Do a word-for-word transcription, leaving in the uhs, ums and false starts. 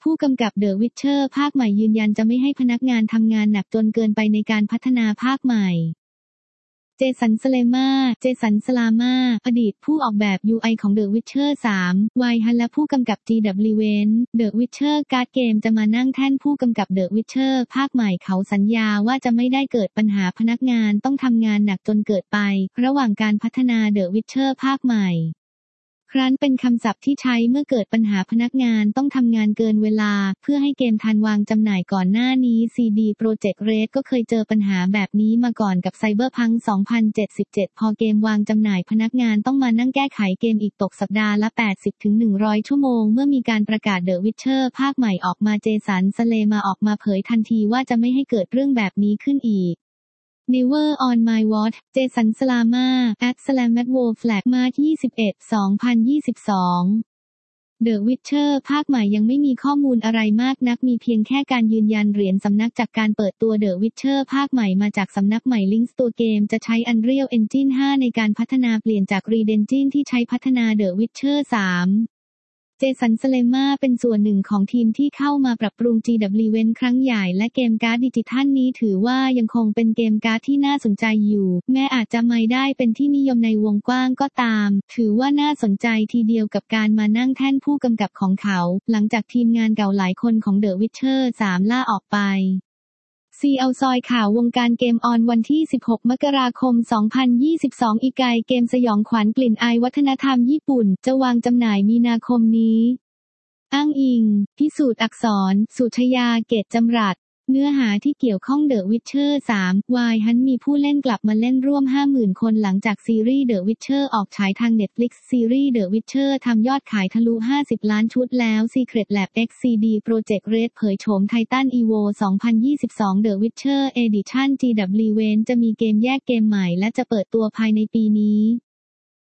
ผู้กำกับ The Witcher ภาคใหม่ยืนยันจะไม่ให้พนักงานทำงานหนักจนเกินไปในการพัฒนาภาคใหม่เจสัน สเลมาเจสัน สลามาอดีตผู้ออกแบบ ยู ไอ ของ The Witcher สาม ไวฮันและผู้กำกับ จี ดับเบิลยู เวน The Witcher การ์ดเกมจะมานั่งแท่นผู้กำกับ The Witcher ภาคใหม่เขาสัญญาว่าจะไม่ได้เกิดปัญหาพนักงานต้องทำงานหนักจนเกิดไประหว่างการพัฒนา The Witcher ภาคใหม่ครั้นเป็นคำศัพท์ที่ใช้เมื่อเกิดปัญหาพนักงานต้องทำงานเกินเวลาเพื่อให้เกมทันวางจำหน่ายก่อนหน้านี้ ซี ดี Projekt Red ก็เคยเจอปัญหาแบบนี้มาก่อนกับ Cyberpunk สองพันเจ็ดสิบเจ็ด พอเกมวางจำหน่ายพนักงานต้องมานั่งแก้ไขเกมอีกตกสัปดาห์ละ แปดสิบถึงหนึ่งร้อย ชั่วโมงเมื่อมีการประกาศ The Witcher ภาคใหม่ออกมาเจสัน สเลมาออกมาเผยทันทีว่าจะไม่ให้เกิดเรื่องแบบนี้ขึ้นอีกNever on my watch เจสัน สลามา at slamatwo flag มาร์ช ยี่สิบเอ็ด สองพันยี่สิบสอง The Witcher ภาคใหม่ยังไม่มีข้อมูลอะไรมากนักมีเพียงแค่การยืนยันเหรียญสำนักจากการเปิดตัว The Witcher ภาคใหม่มาจากสำนักใหม่ Links ตัวเกมจะใช้ Unreal Engine ห้า ในการพัฒนาเปลี่ยนจาก Red Engine ที่ใช้พัฒนา The Witcher สามเจสัน สเลมาเป็นส่วนหนึ่งของทีมที่เข้ามาปรับปรุง จี ดับเบิลยู เวน ครั้งใหญ่และเกมการ์ดดิจิทัลนี้ถือว่ายังคงเป็นเกมการ์ดที่น่าสนใจอยู่แม้อาจจะไม่ได้เป็นที่นิยมในวงกว้างก็ตามถือว่าน่าสนใจทีเดียวกับการมานั่งแท่นผู้กำกับของเขาหลังจากทีมงานเก่าหลายคนของ The Witcher สาม ล่าออกไปซีเอาซอยข่าววงการเกมออนวันที่สิบหกมกราคมสองพันยี่สิบสองอีไกเกมสยองขวัญกลิ่นอายวัฒนธรรมญี่ปุ่นจะวางจำหน่ายมีนาคมนี้อ้างอิงพิสูจน์อักษรสุชยาเกตจำรัดเนื้อหาที่เกี่ยวข้อง The Witcher สาม วายฮันมีผู้เล่นกลับมาเล่นร่วม ห้าหมื่น คนหลังจากซีรีส์ The Witcher ออกฉายทาง Netflix ซีรีส์ The Witcher ทำยอดขายทะลุห้าสิบล้านชุดแล้ว Secret Lab X ซี ดี Projekt Red เผยโฉม Titan Evo สองพันยี่สิบสอง The Witcher Edition จี ดับเบิลยู เวน จะมีเกมแยกเกมใหม่และจะเปิดตัวภายในปีนี้